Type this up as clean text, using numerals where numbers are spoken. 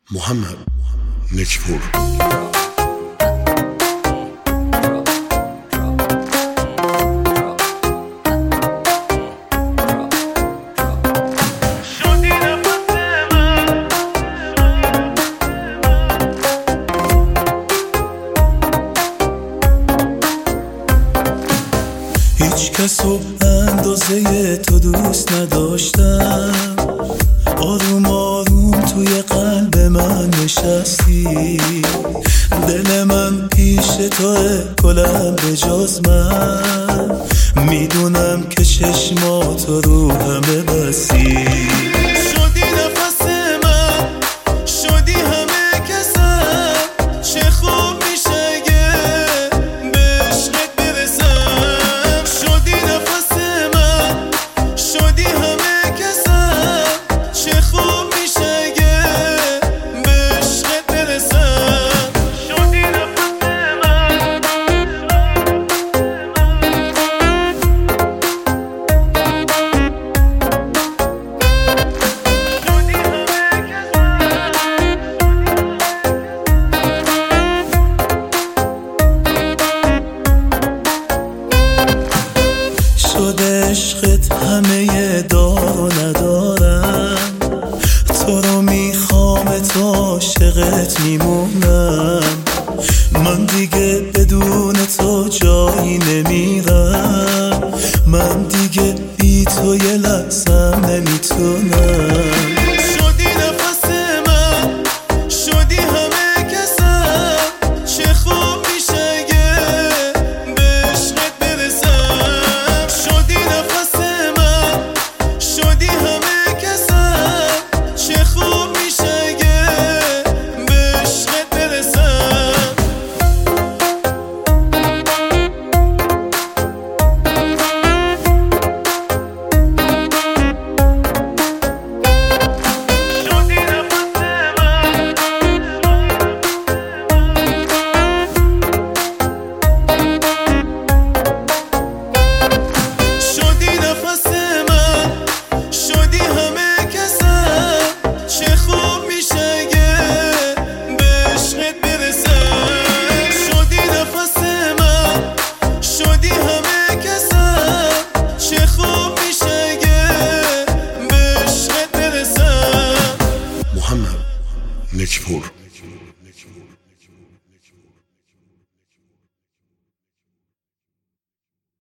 محمد نکپور. هیچ کسو اندازه تو دوست نداشتم، آروم آروم توی قلب من نشستی، دل من پیش توه کلم به جز من، میدونم که چشماتو رو همه بسی، شدی نفس من، شدی همه کسم، چه خوب میشه اگه به عشقت برسم، شدی نفس من، شدی همه کسم، چه خوب میشه اگه به عشقت برسم، شدی نفس من، شده عشقت همه دار و ندارم، تو رو میخوام تا عاشقت میمونم، من دیگه بدون تو جایی نمیرم، من دیگه بی تو یه